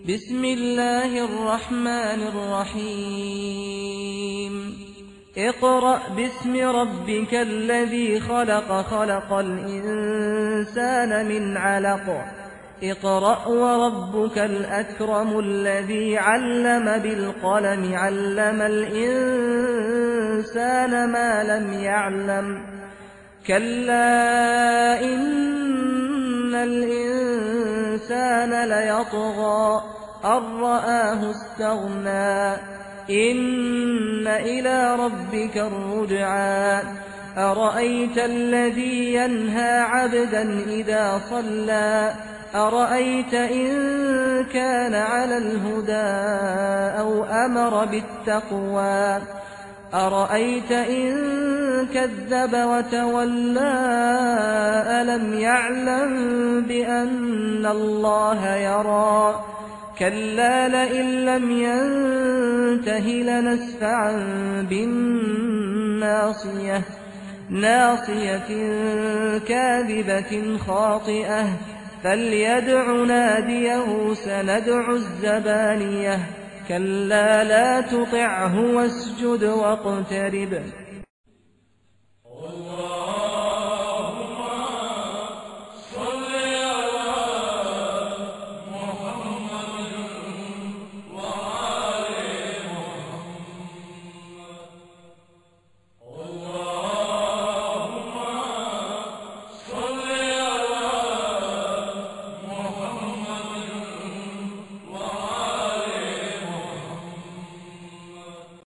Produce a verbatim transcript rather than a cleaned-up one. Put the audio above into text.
بسم الله الرحمن الرحيم اقرأ باسم ربك الذي خلق خلق الإنسان من علق اقرأ وربك الأكرم الذي علم بالقلم علم الإنسان ما لم يعلم كلا إن الإنسان ليطغى أن رآه استغنى إن إلى ربك الرجعى أرأيت الذي ينهى عبدا إذا صلى أرأيت إن كان على الهدى أو أمر بالتقوى أرأيت إن كذب وتولى ألم يعلم بأن الله يرى كلا لئن لم ينته لنسفعا بالناصية ناصية كاذبة خاطئة فليدع ناديه سندع الزبانية كلا لا تطعه واسجد واقترب